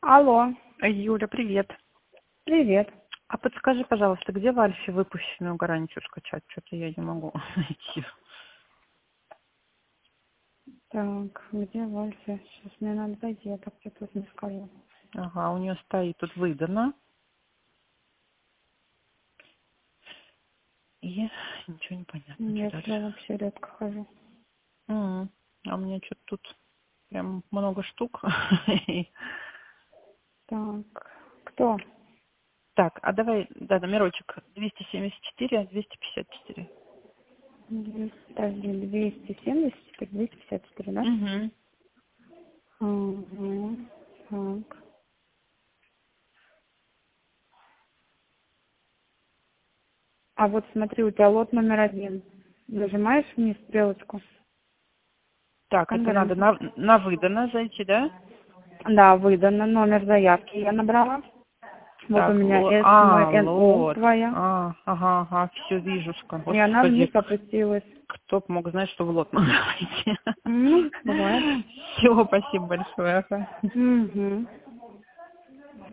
Алло, Юля, привет. привет. А подскажи, пожалуйста, где в Альфе выпущенную гарантию скачать? Что-то я не могу найти. Так, где Вальса? Сейчас мне надо зайти, я так тебе тут не скажу. Ага, у нее стоит тут выдано. И ничего не понятно, что Я сюда дальше. вообще редко хожу. А у меня что-то тут прям много штук. Так, кто? Так, а давай, да, номерочек 274, 254. Подожди, 270, теперь 254, да? Угу. Угу. Так. А вот смотри, у тебя лот номер 1. Нажимаешь вниз стрелочку. Так, это надо Конверенция. на выдано зайти, да? Да, выдано номер заявки я набрала. Вот у Так, меня СМНО лот. твоя. Ага, все вижу. И она вниз Господи, опустилась. кто б мог знать, что в лот надо войти. Ну, бывает. Всего спасибо большое. Ага. Угу.